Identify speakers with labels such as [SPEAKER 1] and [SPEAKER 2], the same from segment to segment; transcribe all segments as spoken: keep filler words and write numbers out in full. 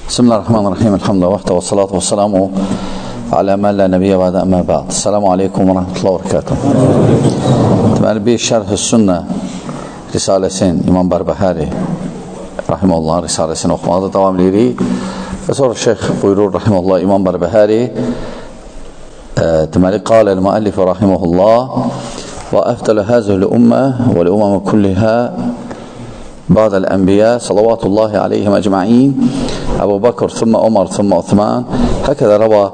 [SPEAKER 1] Bismillahirrahmanirrahim. Elhamdülillah və salatu və salamu alə mən lə nəbiyyə və əmə bə'd. Selamu aleykum və rəhmətullah və rəkatuhu. Deməli, bir Şərh-ü Sünnə risaləsin İmam Bərbəhəri rahiməhullah risaləsini oxumaqda davam edirik. Və sonra şeyx buyurur rahiməhullah İmam Bərbəhəri deməli, qaləl müəllif rahiməhullah və əfdələ həzəhül ümmə və l-ümmə kullihə بعد الأنبياء صلوات الله عليهم أجمعين أبو بكر ثم عمر ثم عثمان. هكذا روى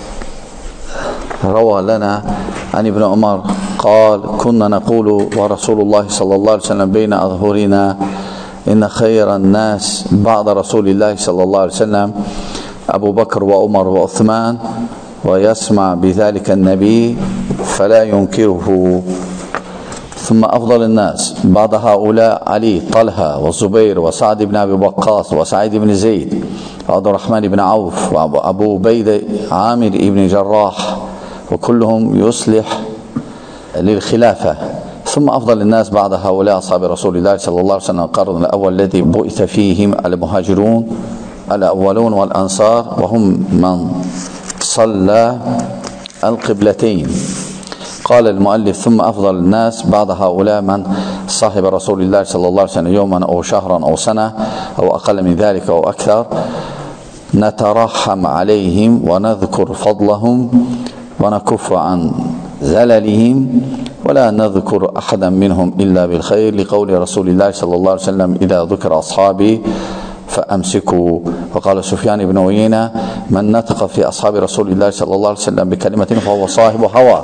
[SPEAKER 1] روى لنا عن ابن عمر قال كنا نقول ورسول الله صلى الله عليه وسلم بين أظهرنا إن خير الناس بعد رسول الله صلى الله عليه وسلم أبو بكر وعمر وعثمان ويسمع بذلك النبي فلا ينكره. ثم أفضل الناس بعد هؤلاء علي طلحة وزبير وسعد بن أبي وقاص وسعيد بن زيد وعبد الرحمن بن عوف وأبو عبيدة عامر بن جراح وكلهم يصلح للخلافة. ثم أفضل الناس بعد هؤلاء أصحاب رسول الله صلى الله عليه وسلم القرن الأول الذي بعث فيهم المهاجرون الأولون والأنصار وهم من صلى القبلتين. قال المؤلف ثم أفضل الناس بعد هؤلاء من صاحب رسول الله صلى الله عليه وسلم يوما أو شهرا أو سنة أو أقل من ذلك أو أكثر نترحم عليهم ونذكر فضلهم ونكف عن زللهم ولا نذكر أحدا منهم إلا بالخير لقول رسول الله صلى الله عليه وسلم إذا ذكر أصحابي فأمسكوا. وقال سفيان بن عيينة من نطق في أصحاب رسول الله صلى الله عليه وسلم بكلمة فهو صاحب هوى.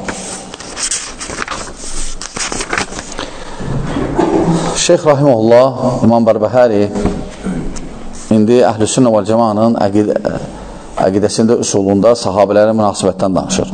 [SPEAKER 1] Şeyx rahiməhullah İmam Bərbəhəri indi Əhl-i Sünnə və Cəmanın əqid əqidəsində, üsulunda sahabələrin münasibətdən danışır.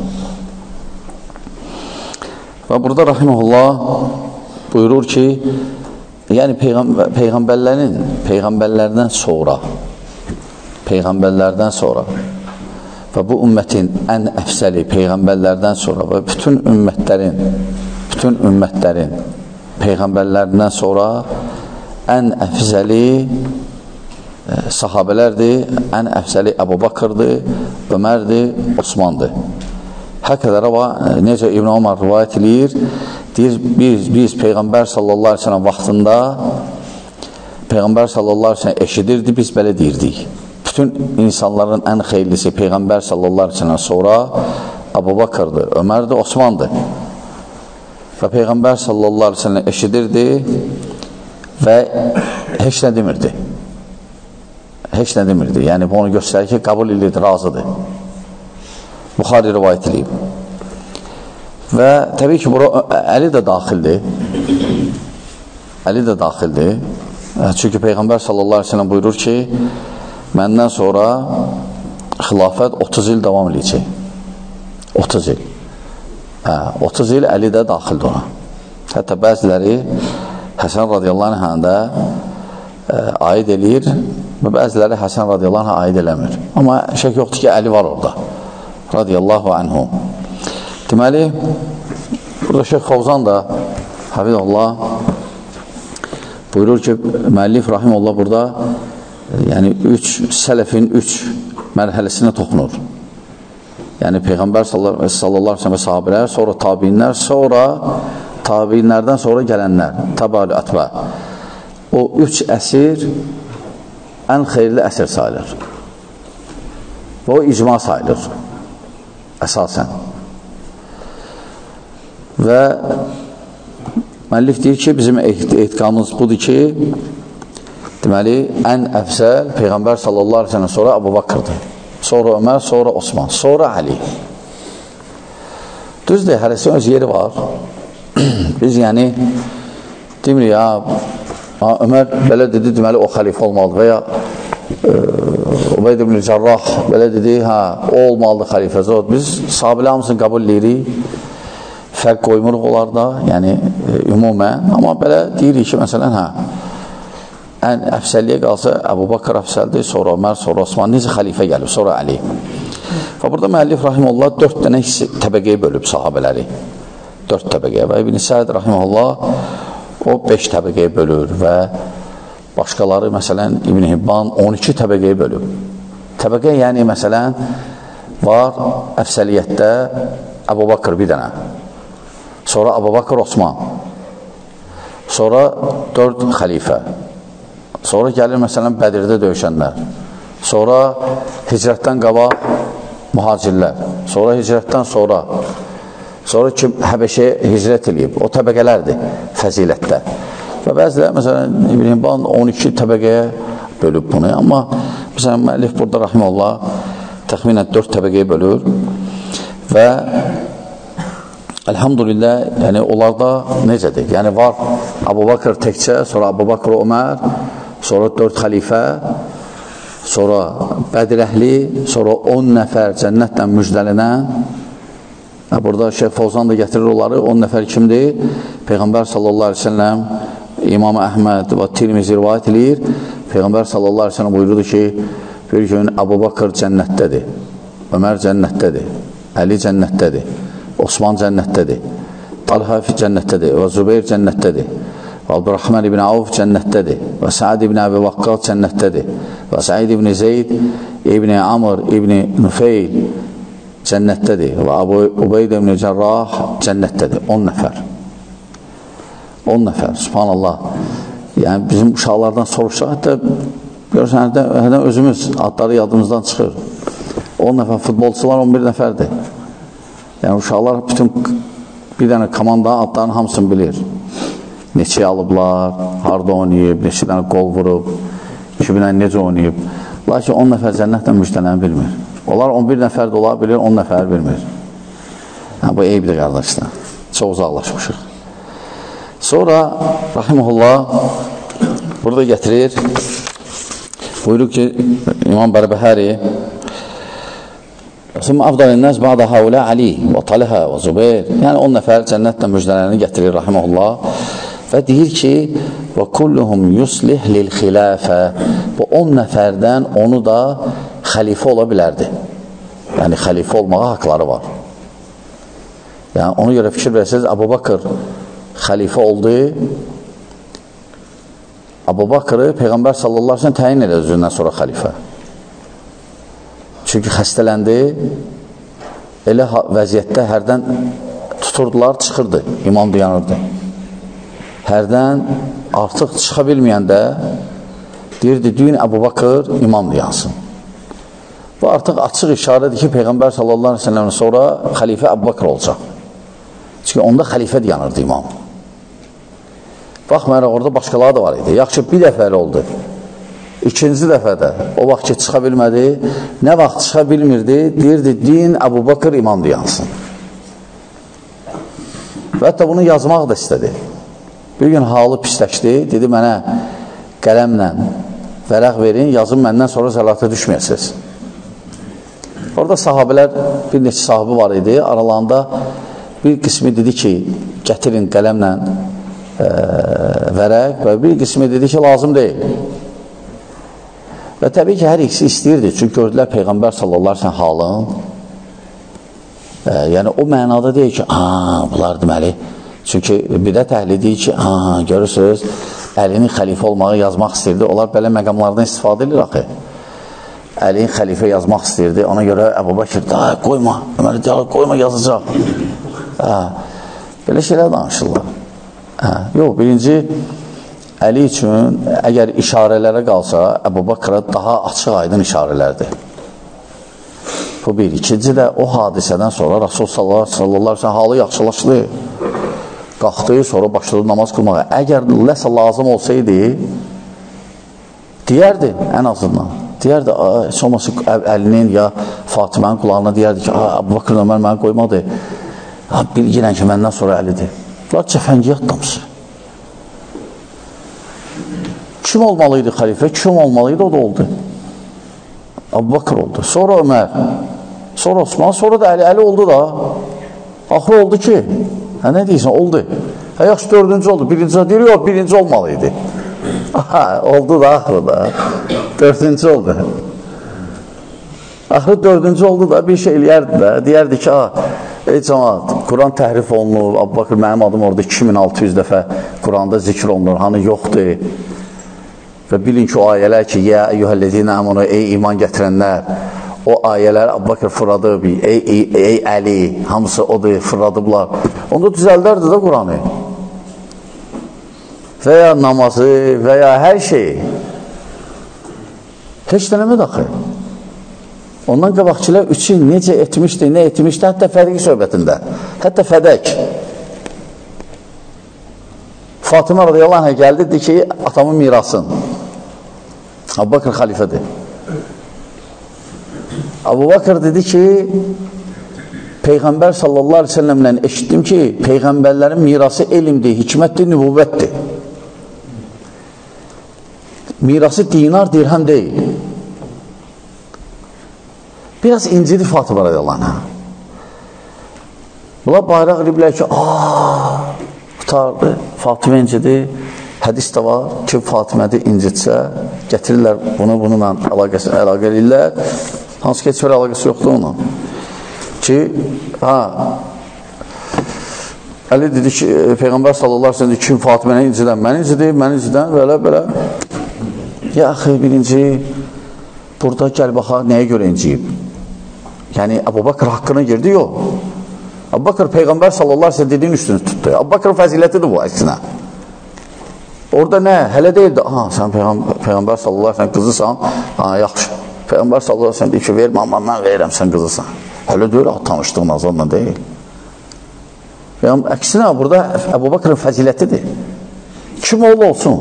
[SPEAKER 1] Və burada rahiməhullah buyurur ki, yəni peyğəmbər, peyğəmbərlərin peyğəmbərlərdən sonra peyğəmbərlərdən sonra və bu ümmətin ən əfsəli peyğəmbərlərdən sonra və bütün ümmətlərin bütün ümmətlərin peyğəmbərlərindən sonra ən əfzəli e, sahabələrdir, ən əfzəli Əbu Bakırdır, Ömərdir, Osmandır. Həqiqətən rəva, necə İbn Ömər rivayət edir, deyir, biz, biz Peyğəmbər sallallahu aleyhi ve sellem vaxtında Peyğəmbər sallallahu aleyhi ve sellem eşidirdi, biz belə deyirdik. Bütün insanların ən xeyirlisi Peyğəmbər sallallahu aleyhi ve sellem sonra Əbu Bakırdır, Ömərdir, Osmandır. Və Peyğəmbər sallallahu aleyhi ve sellem eşidirdi və heç nə demirdi. Heç nə demirdi. Yəni, bu onu göstərir ki, qəbul edirdi, razıdır. Buxari rivayət edib. Və təbii ki, bura Əli də daxildir. Əli də daxildir. Çünki Peyğəmbər sallallahu aleyhi ve sellem buyurur ki, məndən sonra xilafət otuz il davam edəcək. otuz il. Hə, otuz il Əli də daxildir ona. Hətta bəziləri Həsən radiyallahu anhəndə e, aid eləyir və bəziləri Həsən radiyallahu anhə aid eləmir. Amma şək yoxdur ki, Əli var orada. Radiyallahu anhu. Deməli, burada Şeyx Fovzan da Hafizullah buyurur ki, müəllif rahimullah burada yəni üç sələfin üç mərhələsinə toxunur. Yəni Peyğəmbər sallallahu aleyhi ve sellem sahabələr, sonra tabiinlər, sonra tabiinlərdən sonra gələnlər, təbəül ətbə. O üç əsir ən xeyirli əsir sayılır. Və o icma sayılır əsasən. Və müəllif deyir ki, bizim etiqamımız budur ki, deməli, ən əfzəl Peyğəmbər sallallahu aleyhi ve sellem sonra Əbu Bakırdır. Sonra Ömər, sonra Osman, sonra Əli. Düzdür, hərəsin öz yeri var. Biz yəni demirik, ya Ömər belə dedi, deməli o xəlifə olmalıdır və ya Ubeyd ibn Cərrah belə dedi, hə, o olmalıdır xəlifə. Biz sahabilə hamısını qəbul edirik, fərq qoymuruq onlarda, yəni ümumən, amma belə deyirik ki, məsələn, hə, ən əfsəlliyə qalsa Əbu Bakır əfsəldir, sonra Ömər, sonra Osman, necə xəlifə gəlib, sonra Əli. Və burada müəllif rahiməllah dörd dənə təbəqəyə bölüb sahabələri. Dörd təbəqəyə və İbn-i Səid rahiməllah o beş təbəqəyə bölür və Başqaları, məsələn, İbn Hibban on iki təbəqəyə bölüb. Təbəqə, yəni, məsələn, var əfsəliyyətdə Əbu Bakır bir dənə, sonra Əbu Bakır Osman, sonra dörd xəlifə, sonra gəlir, məsələn, Bədirdə döyüşənlər, sonra hicrətdən qabaq mühacirlər, sonra hicrətdən sonra, sonra ki, Həbəşəyə hicrət edib, o təbəqələrdir fəzilətdə. Və bəzilər, məsələn, İbn Hibban on iki təbəqəyə bölüb bunu, amma məsələn, müəllif burada, rahiməllah, təxminən dörd təbəqəyə bölür və elhamdülillah, yəni onlarda necədir? Yəni var Əbu Bakır təkcə, sonra Əbu Bakır Ömər, sonra dörd xəlifə, sonra Bədir əhli, sonra on nəfər cənnətlə müjdələnən. Burada Şeyh Fozan da gətirir onları. on nəfər kimdir? Peyğəmbər sallallahu aleyhi ve sellem, İmam Əhməd və Tirmizi rivayət edir. Peyğəmbər sallallahu aleyhi ve sellem buyurdu ki, bir gün Əbu Bakır cənnətdədir, Ömər cənnətdədir, Əli cənnətdədir, Osman cənnətdədir, Talha cənnətdədir və Zübeyir cənnətdədir və Abdurrahman ibn Avf cənnətdədir və Saad ibn Əbi Vaqqas cənnətdədir və Said ibn Zeyd ibn Amr ibn Nufeyl cənnətdədir və Əbu Ubeyd ibn Cərrah cənnətdədir. on nəfər. on nəfər, subhanallah. Yəni bizim uşaqlardan soruşaq, hətta görürsən, hətta özümüz adları yadımızdan çıxır. on nəfər futbolçular on bir nəfərdir. Yəni uşaqlar bütün bir dənə komandanın adlarının hamısını bilir. Neçə alıblar, harada oynayıb, neçə dənə qol vurub, iki binə necə oynayıb. Lakin on nəfər cənnətlə müjdələni bilmir. Onlar on bir nəfər də ola bilir, on nəfər bilmir. Yəni, bu eybidir qardaşlar. Çox uzaqlaşmışıq. Sonra, rahiməhullah, burada gətirir, buyurur ki, İmam Bərbəhəri, ثم أفضل الناس بعد هؤلاء علي وطلحة وزبير. Yəni on nəfər cənnətlə müjdələrini gətirir rahimehullah və deyir ki, və kulluhum yuslih lil xilafə. Bu on nəfərdən onu da xəlifə ola bilərdi. Yəni xəlifə olmağa haqları var. Yəni ona görə fikir versəniz, Əbu Bakır xəlifə oldu. Əbu Bakırı Peyğəmbər sallallahu aleyhi ve sellem təyin edir özündən sonra xəlifə. Çünki xəstələndi, elə vəziyyətdə hərdən tuturdular, çıxırdı, imam dayanırdı. Hərdən artıq çıxa bilməyəndə deyirdi, düyün Əbu Bakır imam dayansın. Bu artıq açıq işarədir ki, Peyğəmbər sallallahu aleyhi ve sellem sonra xəlifə Əbu Bakır olacaq. Çünki onda xəlifə dayanırdı imam. Baxmayaraq, orada başqaları da var idi. Yaxşı, bir dəfəli oldu. İkinci dəfədə, o vaxt ki, çıxa bilmədi, nə vaxt çıxa bilmirdi, deyirdi, din Əbu Bakır imam dayansın. Və hətta bunu yazmaq da istədi. Bir gün halı pisləşdi, dedi, mənə qələmlə vərəq verin, yazın məndən sonra zəlata düşməyəsiniz. Orada sahabələr, bir neçə sahabı var idi, aralarında bir qismi dedi ki, gətirin qələmlə e, vərəq və bir qismi dedi ki, lazım deyil. Və təbii ki, hər ikisi istəyirdi. Çünki gördülər Peyğəmbər sallallahu aleyhi ve sellem halın. E, yəni, o mənada deyir ki, aa, bunlar deməli. Çünki bidət əhli deyir ki, aa, görürsünüz, Əlinin xəlifə olmağı yazmaq istəyirdi. Onlar belə məqamlardan istifadə edir axı. Əlinin xəlifə yazmaq istəyirdi. Ona görə Əbu Bakır, da, qoyma, deməli, qoyma, yazacaq. Hə, belə şeylər danışırlar. Hə, yox, birinci, Əli üçün əgər işarələrə qalsa, Əbu Bakıra daha açıq aydın işarələrdir. Bu bir. İkinci də o hadisədən sonra Rasul sallallahu aleyhi ve sellem halı yaxşılaşdı. Qalxdı, sonra başladı namaz qılmağa. Əgər nəsə lazım olsaydı, deyərdi ən azından. Deyərdi, heç olmasa Əlinin ya Fatimənin qulağına deyərdi ki, Əbu Bakır Ömər mənə qoymadı. Bilgilən ki, məndən sonra Əlidir. Bunlar cəfəngiyyat damısı. Kim olmalıydı xəlifə? Kim olmalıydı? O da oldu. Əbu Bakır oldu. Sonra Ömər. Sonra Osman. Sonra da Əli. Əli oldu da. Axır oldu ki. Hə, nə deyirsən? Oldu. Hə, yaxşı dördüncü oldu. Birinci deyir, yox, birinci olmalıydı. Aha, oldu da axırı da. Dördüncü oldu. Axırı dördüncü oldu da bir şey eləyərdi də. Deyərdi ki, ha, ey cəmaat, Quran təhrif olunur. Əbu Bakır, mənim adım orada iki min altı yüz dəfə Quranda zikr olunur. Hani yoxdur. Və bilin ki, o ayələr ki, yə eyyuhəl-ləzina amanu, ey iman gətirənlər, o ayələr Əbu Bakır fırladı, ey, ey, ey Əli, hamısı odur, fırladıblar. Onda düzəldərdi də Quranı. Və ya namazı, və ya hər şeyi. Heç dənəmə daxil. Ondan qabaqçılar üçün necə etmişdi, nə etmişdi, hətta fədəki söhbətində. Hətta fədək. Fatıma radiyallahu anh gəldi, dedi ki, atamın mirasın. Əbu Bakır xəlifədir. Əbu Bakır dedi ki, Peyğəmbər sallallahu aleyhi ve sellemlə eşitdim ki, Peyğəmbərlərin mirası elmdir, hikmətdir, nübüvvətdir. Mirası dinar, dirhəm deyil. Biraz incidi Fatıma radiyallahu anh. Bunlar bayraq ediblər ki, aaa, tutardı, Fatıma incidi, hədis də var ki, Fatımədi incitsə, gətirirlər bunu bununla əlaqə edirlər. Hansı ki, heç bir əlaqəsi yoxdur ona. Ki, ha, Əli dedi ki, Peyğəmbər sallallahu aleyhi ve sellem kim Fatıməni incidən, mən incidim, mən incidən, belə, belə. Ya, axı, birinci, burada gəl baxaq, nəyə görə inciyib? Yəni, Əbu Bakır haqqına girdi, yox. Əbu Bakır Peyğəmbər sallallahu aleyhi ve sellem dediyin üstünü tutdu. Əbu Bakırın fəzilətidir bu, əksinə. Orada nə? Hələ deyildi, aha, sən Peyğəmbər, Peyğəmbər sallallahu aleyhi ve sellem qızısan, ha, yaxşı. Peyğəmbər sallallahu aleyhi ve sellem deyir ki, vermə, amma mən verirəm, sən qızısan. Hələ deyil, tanışdığın azanla deyil. Əksinə, burada Əbu Bakırın fəzilətidir. Kim oğlu olsun?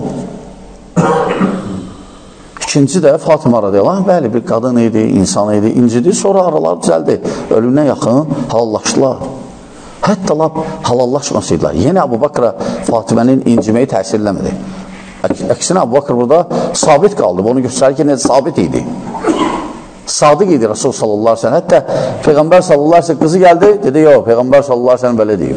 [SPEAKER 1] İkinci də Fatıma radiyallahu anh, bəli, bir qadın idi, insan idi, incidi, sonra aralar düzəldi. Ölümünə yaxın halallaşdılar. Hətta lap halallaşmasıydılar. Yenə Əbu Bakıra Fatımənin inciməyi təsir eləmədi. Əksinə, Əbu Bakır burada sabit qaldı. Onu göstərir ki, necə sabit idi. Sadıq idi Rasul sallallahu aleyhi ve sellem. Hətta Peyğəmbər sallallahu aleyhi ve sellem qızı gəldi, dedi, yox, Peyğəmbər sallallahu aleyhi ve sellem belə deyib.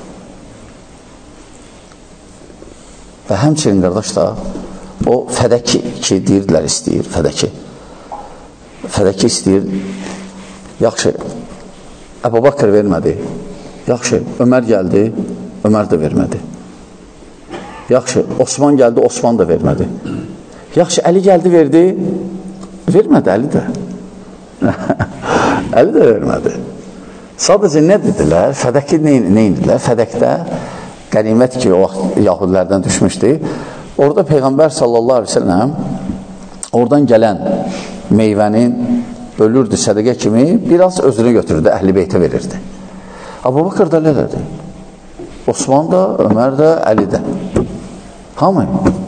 [SPEAKER 1] Və həmçinin, qardaşlar, o fədəki ki, deyirdilər, istəyir, fədəki. Fədəki istəyir, yaxşı, Əbu Bakır vermədi. Yaxşı, Ömər gəldi, Ömər də vermədi. Yaxşı, Osman gəldi, Osman da vermədi. Yaxşı, Əli gəldi, verdi, vermədi Əli də. Əli də vermədi. Sadəcə nə dedilər? Fədəki nə indilər? Fədəkdə qənimət ki, o vaxt yahudilərdən düşmüşdü. Orada Peyğəmbər sallallahu aleyhi ve sellem oradan gələn meyvənin bölürdü sədəqə kimi, biraz özünü götürdü, əhl-i beytə verirdi. Əbu Bakır da elədi. Osman da, Ömər də, Əli də. Hamı.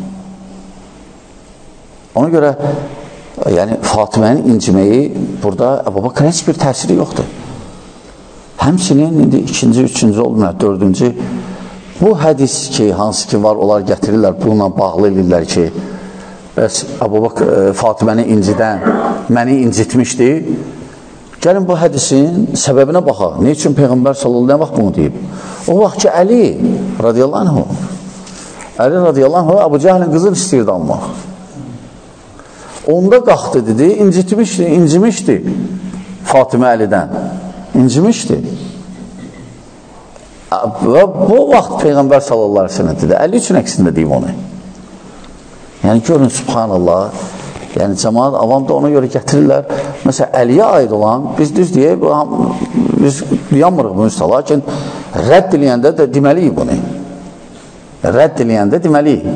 [SPEAKER 1] Ona görə yəni Fatimənin inciməyi burada Əbu Bakır heç bir təsiri yoxdur. Həmçinin indi ikinci, üçüncü olmuyor, dördüncü bu hədis ki, hansı ki var, onlar gətirirlər, bununla bağlı edirlər ki, Əbu Bakır Fatiməni incidən məni incitmişdi. Gəlin bu hədisin səbəbinə baxaq. Ne üçün Peyğəmbər sallallahu aleyhi ve sellem bunu deyib? O vaxt ki, Əli radiyallahu anh, Əli radiyallahu anh, Əbu Cəhlin qızını istəyirdi almaq. Onda qalxdı dedi, incitmişdi, incimişdi Fatimə Əlidən. İncimişdi. Və bu vaxt Peyğəmbər sallallahu aleyhi ve sellem dedi, Əli üçün əksində deyim onu. Yəni görün, subhanallah, yəni cəmaat, avam da ona görə gətirirlər. Məsələn, Əliyə aid olan, biz düz deyək, biz yanmırıq bu üstə, lakin rədd eləyəndə də deməliyik bunu. Rədd eləyəndə deməliyik.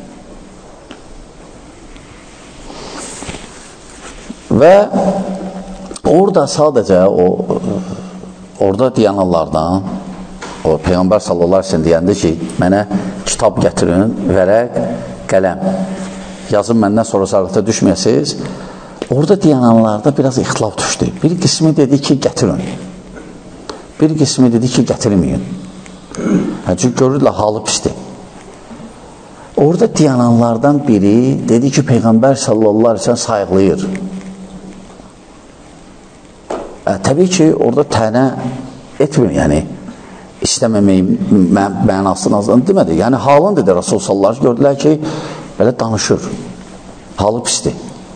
[SPEAKER 1] Və orada sadəcə o, orada deyənlərdən, o Peyğəmbər sallallahu aleyhi ve sellem deyəndə ki, mənə kitab gətirin, vərəq, qələm, yazın məndən sonra sarıqda düşməyəsiniz. Orada deyənlərdə biraz ixtilaf düşdü. Bir qismi dedi ki, gətirin. Bir qismi dedi ki, gətirməyin. Çünki görürlər, halı pisdir. Orada deyənlərdən biri dedi ki, Peyğəmbər sallallahu aleyhi ve sellem sayıqlayır. Ə, təbii ki, orada tənə etmir, yəni istəməmək mənasını azdan demədi. Yəni, halın dedi Rasul sallallahu aleyhi ve sellem, gördülər ki, belə danışır. Halı pisdir.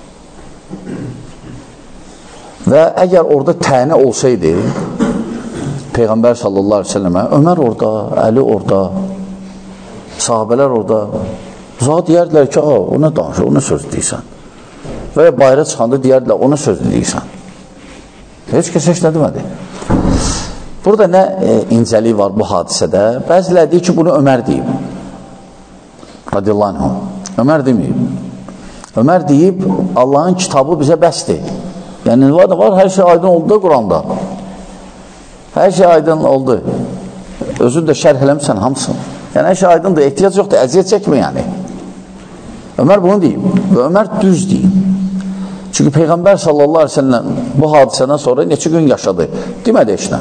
[SPEAKER 1] Və əgər orada tənə olsaydı, Peyğəmbər sallallahu aleyhi ve sellemə, Ömər orada, Əli orada, sahabələr orada, Zat deyərdilər ki, o nə danışır, o nə söz deyirsən. Və ya bayra çıxanda deyərdilər, o nə söz deyirsən. Heç kəs heç nə demədi. Burada nə e, incəlik var bu hadisədə? Bəziləri deyir ki, bunu Ömər deyib. Radiyallahu anh. Ömər deməyib. Ömər deyib, Allahın kitabı bizə bəsdir. Yəni, var da var, hər şey aydın oldu da Quranda. Hər şey aydın oldu. Özün də şərh eləmişsən hamısın. Yəni, hər şey aydındır, ehtiyac yoxdur, əziyyət çəkmə yəni. Ömər bunu deyib və Ömər düz deyib. Çünki Peyğəmbər sallallahu aleyhi ve sellem bu hadisədən sonra neçə gün yaşadı. Demədi heç nə.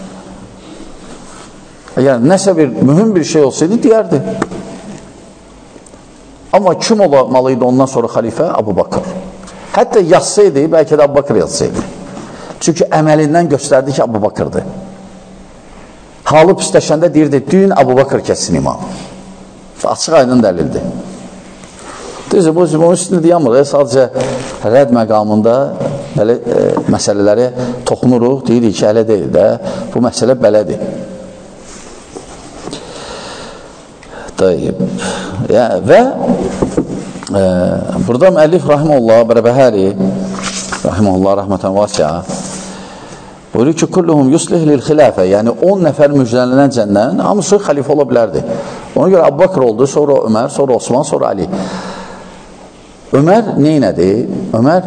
[SPEAKER 1] Əgər nəsə bir mühüm bir şey olsaydı, deyərdi. Amma kim olmalıydı ondan sonra xalifə? Abu Bakır. Hətta yazsaydı, bəlkə də Abu Bakır yazsaydı. Çünki əməlindən göstərdi ki, Abu Bakırdır. Halı pisləşəndə deyirdi, düyün Abu Bakır kəssin imam. Açıq aydın dəlildir. Düzdür, bu bunun üstünü deyəmir, sadəcə rədd məqamında belə e, məsələləri toxunuruq, deyirik ki, elə deyil də, bu məsələ belədir. Ya, və e, burada müəllif rahimullah Bərbəhəri rahimullah rəhmətən vasiə buyurur ki, kulluhum yuslih lil xilafə, yəni on nəfər müjdələnən cənnən hamısı xəlifə ola bilərdi. Ona görə Abu Bakır oldu, sonra Ömər, sonra Osman, sonra Ali. Ömər neynədi? Ömər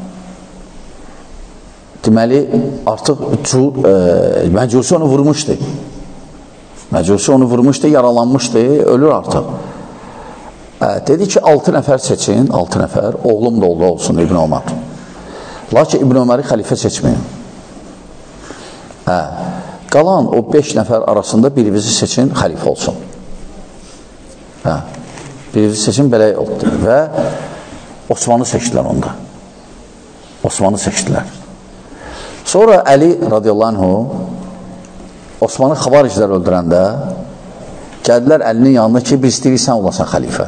[SPEAKER 1] deməli artıq e, məcusi onu vurmuşdu. Məcusi onu vurmuşdu, yaralanmışdı, ölür artıq. Ə, dedi ki, altı nəfər seçin, altı nəfər, oğlum da oldu olsun İbn Ömər. Lakin İbn Öməri xəlifə seçməyin. Hə, qalan o beş nəfər arasında birimizi seçin, xəlifə olsun. Hə, birimizi seçin, belə oldu. Və Osmanı seçdilər onda. Osmanı seçdilər. Sonra Əli radiyallahu anhu Osmanı xavaricilər öldürəndə gəldilər Əlinin yanına ki, bir istəyir, sən olasan xəlifə.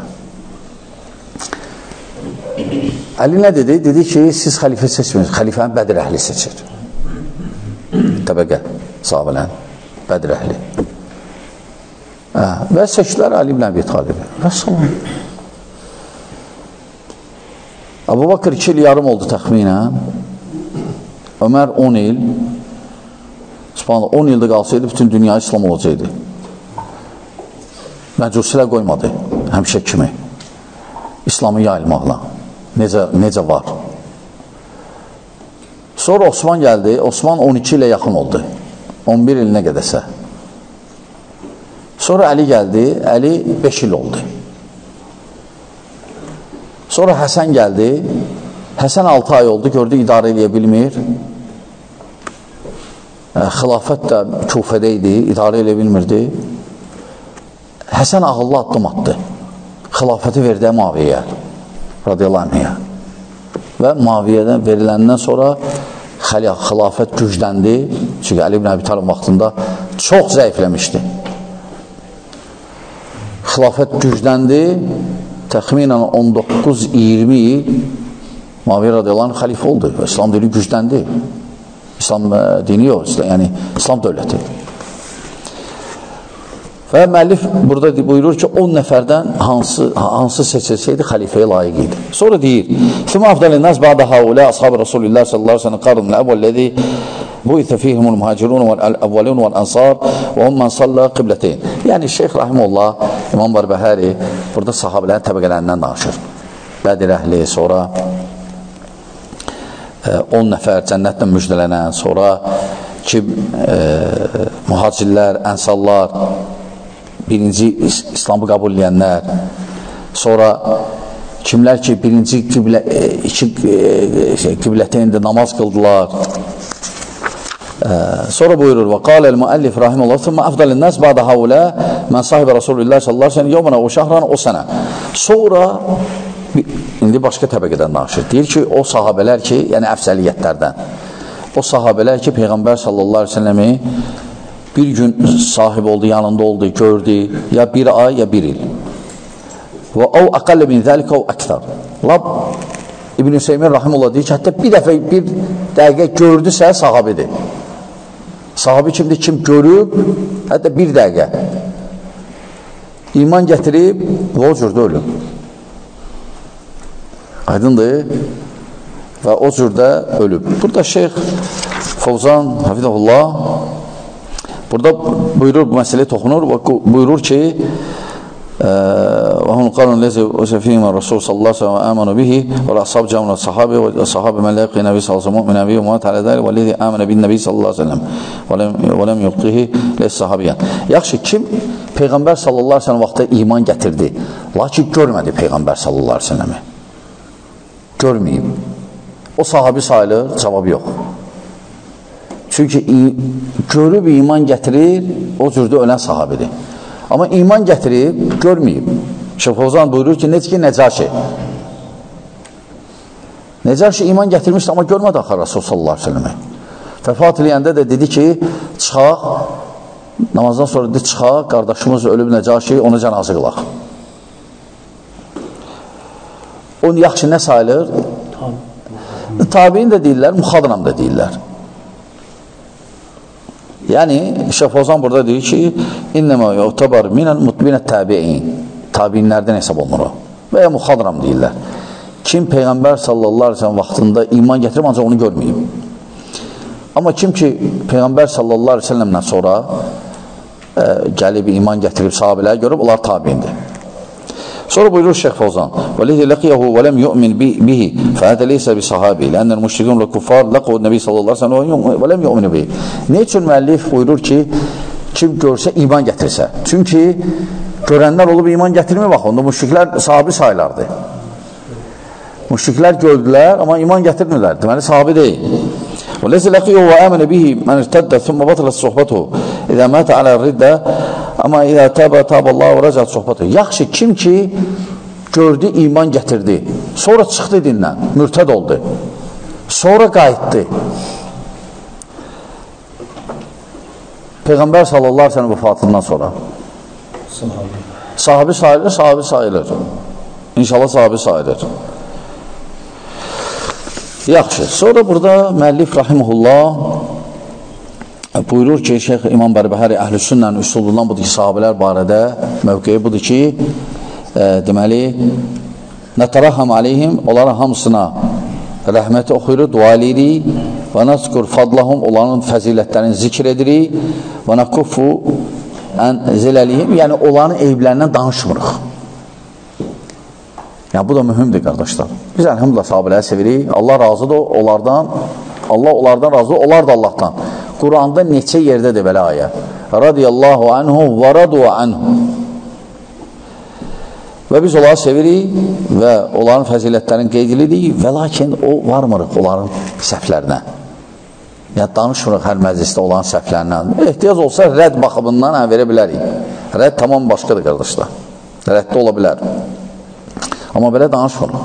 [SPEAKER 1] Əli nə dedi? Dedi ki, siz xəlifə seçmirsiniz, xəlifəni Bədir əhli seçir. Təbəqə, sahabələn, Bədir əhli. Hə, və seçdilər Əli ibn Əbi Talibi. Və salam. Abu Bakır iki il yarım oldu təxminən. Ömər on il. Subhanallah, on ildə qalsaydı, bütün dünya İslam olacaqdı. Məcusilər qoymadı, həmişə kimi. İslamı yayılmaqla. Necə, necə var. Sonra Osman gəldi. Osman on iki ilə yaxın oldu. on bir il nə qədəsə. Sonra Əli gəldi. Əli beş il oldu. Sonra Həsən gəldi. Həsən altı ay oldu. Gördü, idarə edə bilmir. Xilafət də Kufədə idi, idarə edə bilmirdi. Həsən ağıllı addım atdı. Xilafəti verdi Muaviyyəyə, radiyallahu anhiyyə. Və Muaviyyədən veriləndən sonra xilafət gücləndi. Çünki Əli ibn Əbi Talib vaxtında çox zəifləmişdi. Xilafət gücləndi. Təxminən on doqquz iyirmi il Muaviyyə radiyallahu anh xəlifə oldu. İslam dini gücləndi. İslam dini yox, yəni İslam dövləti. Və müəllif burada buyurur ki, on nəfərdən hansı, hansı seçilsəydi xəlifəyə layiq idi. Sonra deyir, Sümə afdəlin nəs bədə həulə ashab-ı Rasulillah sallallahu aleyhi ve sellem qarın əvvəlləzi bu itə fihimul mühacirun vəl-əvvəlun vəl-ənsar və on mən salla qibləteyn. Yəni, Şeyx Rahimullah, İmam Barbəhəri burada sahabələrin təbəqələrindən danışır. Bədir əhli, sonra on nəfər cənnətlə müjdələnən, sonra ki, e, mühacirlər, ənsallar, birinci İslamı qəbul edənlər, sonra kimlər ki, birinci qiblə, iki şey, qiblətəyində namaz qıldılar. E, sonra buyurur, və qaləl müəllif rahiməllah, thumma afdalin nəs bədə həulə, mən sahibə Rasulullah sallallahu aleyhi ve sellem, yevmənə o şəhran o sənə. Sonra indi başqa təbəqədən danışır. Deyir ki, o sahabələr ki, yəni əfsəliyyətlərdən, o sahabələr ki, Peyğəmbər sallallahu aleyhi ve selləmi bir gün sahib oldu, yanında oldu, gördü, ya bir ay, ya bir il. Və o əqəllə min zəlikə o əktər. Lab, İbn-i Hüseymin Rahimullah deyir ki, hətta bir dəfə, bir dəqiqə gördüsə sahabidir. Sahabi kimdir? Kim görüb, hətta bir dəqiqə. iman gətirib və o cürdə ölüb. Aydındır və o cürdə ölüb. Burada Şeyx Fovzan Hafidəhullah burada buyurur, bu məsələyə toxunur və buyurur ki وهم القرن الذي أرسل فيهم الرسول صلى الله عليه وسلم وآمنوا به والأصحاب جاءوا من الصحابة والصحابة من لا يلقي النبي صلى الله عليه وسلم مؤمن به ومات على ذلك والذي آمن بالنبي صلى الله عليه وسلم ولم, ولم يلقيه للصحابيان. Yaxşı, kim Peyğəmbər sallallahu aleyhi ve sellem vaxtda iman gətirdi, lakin görmədi Peyğəmbər sallallahu aleyhi ve sellemi, görməyib, o sahabi sayılır? Cavab yox. Çünki görüb iman gətirir, o cürdə ölən sahabidir. Amma iman gətirib, görməyib. Şeyx Fovzan buyurur ki, necə ki, Nəcaşi. Nəcaşi iman gətirmişdi, amma görmədi axı Rasul sallallahu aleyhi ve sellem'i. Vəfat eləyəndə də dedi ki, çıxaq, namazdan sonra dedi, çıxaq, qardaşımız ölüb Nəcaşi, ona cənazə qılaq. O yaxşı nə sayılır? Tabiin də deyirlər, muxadram da deyirlər. Yəni, Şeyx Fovzan burada deyir ki, İnnəmə yu'tabar minət tabi'in, tabiinlərdən hesab olunur o. Və ya muxadram deyirlər. Kim Peyğəmbər sallallahu aleyhi ve sellem vaxtında iman gətirib, ancaq onu görməyib. Amma kim ki, Peyğəmbər sallallahu aleyhi ve sellemdən sonra e, gəlib iman gətirib sahabələr görüb, onlar tabiindir. Sonra buyurur Şeyx Fovzan وَلِذِ لَقِيَهُ وَلَمْ يُؤْمِنْ بِهِ فَهَذَا لَيْسَ بِصَحَابِي لَأَنَّ الْمُشْرِكُونَ وَالْكُفَّارُ لَقُوا النَّبِيَّ صَلَّى اللّٰهُ عَلَيْهِ وَسَلَّمَ وَلَمْ يُؤْمِنُ بِهِ. Ne üçün müəllif buyurur ki, kim görsə iman gətirsə? Çünki görənlər olub iman gətirmir, bax, onda müşriklər sahabi sayılardı. Müşriklər gördülər, amma iman gətirmirlər. Deməli, sahabi deyil. وَلَيْسَ لَقِيَهُ وَآمَنَ بِهِ مَنْ ارْتَدَّ ثُمَّ بَطَلَتْ صُحْبَتُهُ إِذَا مَاتَ عَلَى الرِّدَّةِ أَمَّا إِذَا تَابَ تَابَ اللّٰهُ وَرَجَعَتْ صُحْبَتُهُ. Yaxşı, kim ki gördü, iman gətirdi, sonra çıxdı dindən, mürtəd oldu, sonra qayıtdı. Peyğəmbər sallallahu aleyhi ve sellem vəfatından sonra sahabi sayılır, sahabi sayılır. İnşallah sahabi sayılır. Yaxşı, sonra burada müəllif rahimehullah buyurur ki, Şeyx İmam Bərbəhəri Əhl-i Sünnənin üsulundan budur ki, sahabilər barədə mövqeyi budur ki, e, deməli, nətaraham aleyhim, onların hamısına rəhməti oxuyuruq, dua edirik və nəzkur fadlahum, onların fəzilətlərini zikr edirik və nəkufu ən ziləlihim, yəni onların eyiblərindən danışmırıq. Yəni, bu da mühümdür, qardaşlar. Biz əlhamdülillah sahabələri sevirik, Allah razıdır onlardan, Allah onlardan razıdır, onlar da Allahdan. Quranda neçə yerdədir belə ayə? Radiyallahu anhu və radu anhu. Və biz onları sevirik və onların fəzilətlərini qeyd edirik və lakin o varmırıq onların səhvlərinə. Yəni, danışmırıq hər məclisdə olan səhvlərindən. Ehtiyac olsa rədd baxımından hə, verə bilərik. Rədd tamam başqadır, qardaşlar. Rəddə ola bilər. Amma belə danışmırıq.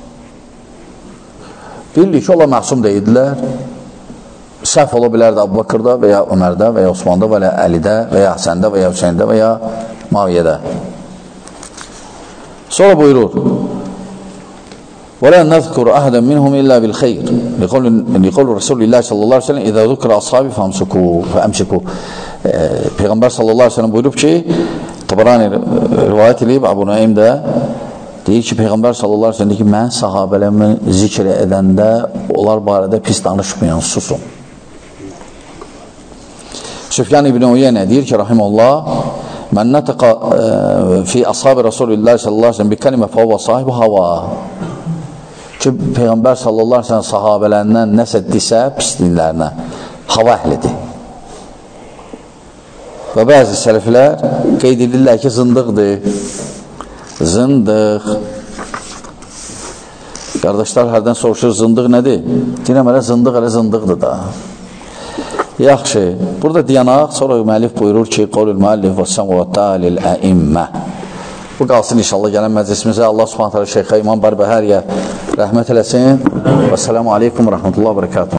[SPEAKER 1] Bilirik ki, onlar məsum deyildilər. Səhv ola bilərdi Əbu Bakırda və ya Ömərdə və ya Osmanda və ya Əlidə və ya Həsəndə və ya Hüseyndə və ya Maviyyədə. Sonra buyurur وَلَا نَذْكُرُ أَهْدًا مِنْهُمْ إِلَّا بِالْخَيْرِ لِقَوْلُ رَسُولِ اللّٰهِ sallallahu aleyhi ve sellem اِذَا ذُكْرَ أَصْحَابِ فَأَمْسِكُوا. Peyğəmbər sallallahu aleyhi ve sellem buyurub ki, Tabarani rivayət edib, Əbu Nuaym də deyir ki, Peyğəmbər sallallahu aleyhi ve sellem ki, mən sahabələrimi zikr edəndə onlar barədə pis danışmayan, susun. Süfyan İbn Uyeynə deyir ki, rahimullah, mən nətəqa fi ashabi Rasulullah sallallahu aleyhi ve sellem bi kəlimə fəvvə sahibi hava. Ki, Peyğəmbər sallallahu aleyhi ve sellem sahabələrindən nəsə disə pisliklərinə, hava əhlidir. Və bəzi sələflər qeyd edirlər ki, zındıqdır. Zındıq. Qardaşlar hərdən soruşur, zındıq nədir? Deyirəm, elə zındıq, elə zındıqdır da. Yaxşı, burada diyanaq, sonra müəllif buyurur ki, qolul müəllif və səmu və talil əimmə. Bu qalsın inşallah gələn məclisimizə. Allah subhanətələ Şeyxə İmam Bərbəhəriyə rəhmət eləsin. Və sələmu aleykum və rəhmətullah və bərəkatuhu.